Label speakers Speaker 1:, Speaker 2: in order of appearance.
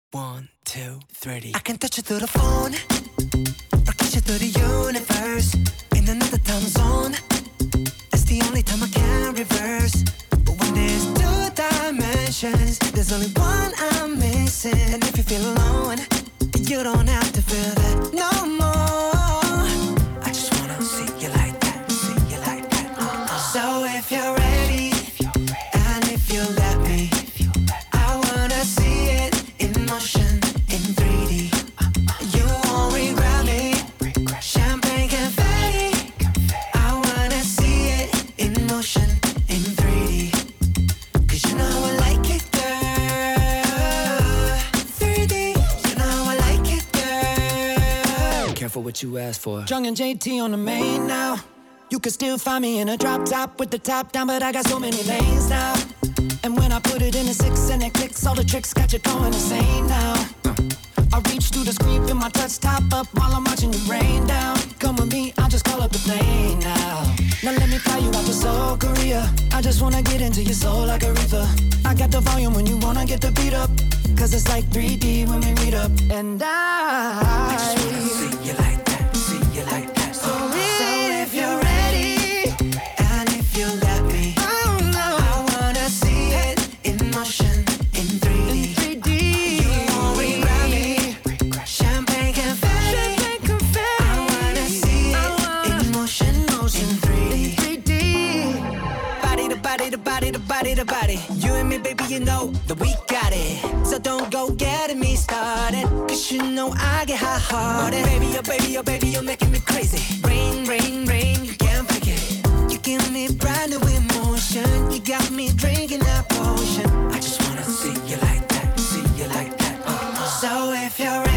Speaker 1: 1, 2, 3.
Speaker 2: I can touch you through the phone, or kiss you through the universe. In another time zone, it's the only time I can reverse. But when there's two dimensions, there's only one I'm missing. And if you feel alone, you don't have to feel that no more. I just wanna see you like that, see you like that. So if you're ready, and if you let me, I wanna see it in motion, in 3D. You won't regret me. Champagne confetti. I wanna see it in motion, in 3D. Cause you know I like it, girl. 3D, you know I like it, girl.
Speaker 1: Careful what you ask for.
Speaker 3: Jung and JT on the main now. You can still find me in a drop top with the top down, but I got so many lanes now. And when I put it in a 6 and it clicks, all the tricks got you going insane now. I reach through the screen, feel my touch top up while I'm watching you rain down. Come with me, I'll just call up the plane now. Now let me fly you out to Seoul, Korea. I just wanna get into your soul like Aretha. I got the volume when you wanna get the beat up, cause it's like 3D when we meet up. And
Speaker 2: I just wanna see you like that, see you like that. So if you're ready, and if you let me, I wanna see it in motion, in 3D. You won't regret me. Champagne confetti. I wanna see it in motion, in 3D. Body to body to body to body to body. You and me, baby, you know that we got it. So don't go getting me started, cause you know I get hot-hearted. Baby, oh baby, oh baby, you're making me crazy. Rain, rain, rain, you can't fake it. You give me brand new emotion. You got me drinking that potion. I just wanna see you like that, see you like that. So if you're